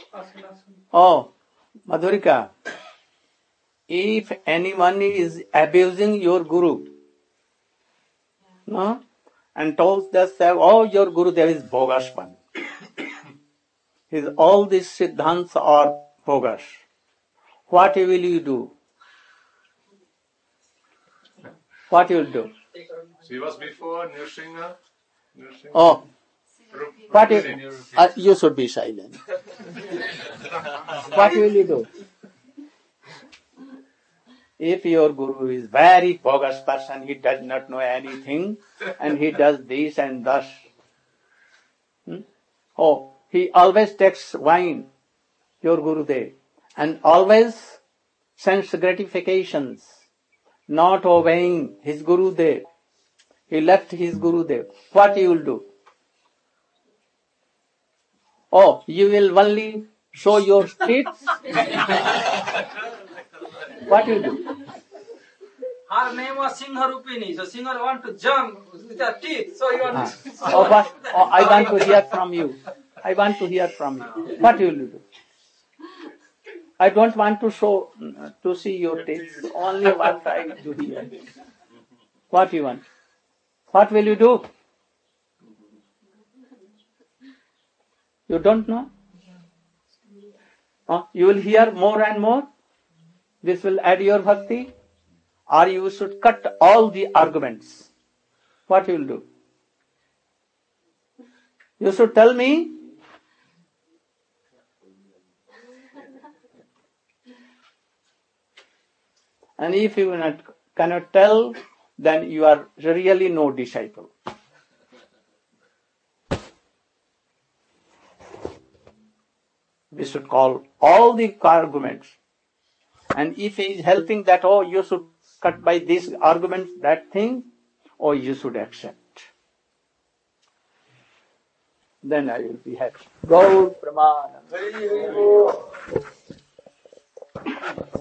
Oh, Madhurika, if anyone is abusing your Guru, no, and tells that, oh, your Gurudev is bogus one. All these siddhants are bogus. What will you do? What you will do? She was before Nrsimha. Oh, what you should be silent. What will you do? If your Guru is very bogus person, he does not know anything, and he does this and thus. Oh, he always takes wine, your Gurudev, and always sense gratifications, not obeying his Gurudev. He left his Gurudev. What you will do? Oh, you will only show your teeth? What you will do? Her name was Singha Rupini, so Singha want to jump with her teeth, so you want to... I want to hear from you. I want to hear from you. What will you do? I don't want to see your teeth. Only what I do hear. What you want? What will you do? You don't know? You will hear more and more. This will add your bhakti. Or you should cut all the arguments. What you will do? You should tell me. And if you cannot tell, then you are really no disciple. We should call all the arguments. And if he is helping that, oh, you should cut by this argument, that thing, or you should accept. Then I will be happy. Gaur Pramana.